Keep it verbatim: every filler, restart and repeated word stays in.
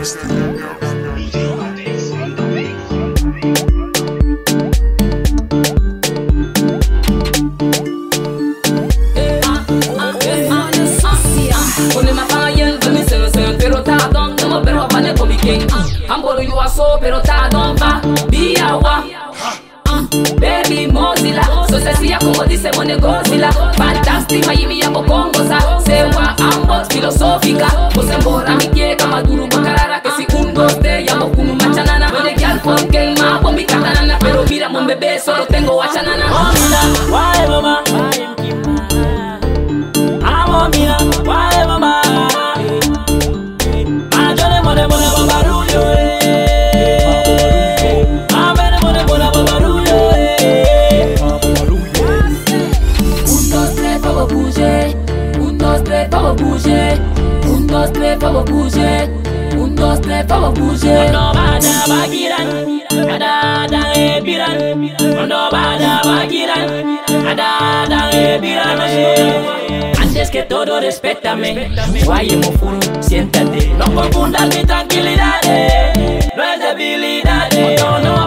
You are so pero ta don't va be awa baby Mozilla so sesia como dice Mone Godzilla fantastic Miami ya Congo sa sewa ambo filosófica você embora mi kie kama duru bakarara que si un dos te ya kunu machanana Mone gyal con que ma bombi kanana pero mira mon bebé solo tengo wachanana oh mira why mama amo mira why mama ajole mone mone babarullo bouger, un, dos, tres, vamos bouger, un, dos, tres, vamos bouger. Cuando vaya vagiran, ada ada epiran. Cuando vaya vagiran, ada ada epiran. Antes que todo respétame, guaye mofuru, siéntate. No confundas mi tranquilidad, no es debilidad. No, no.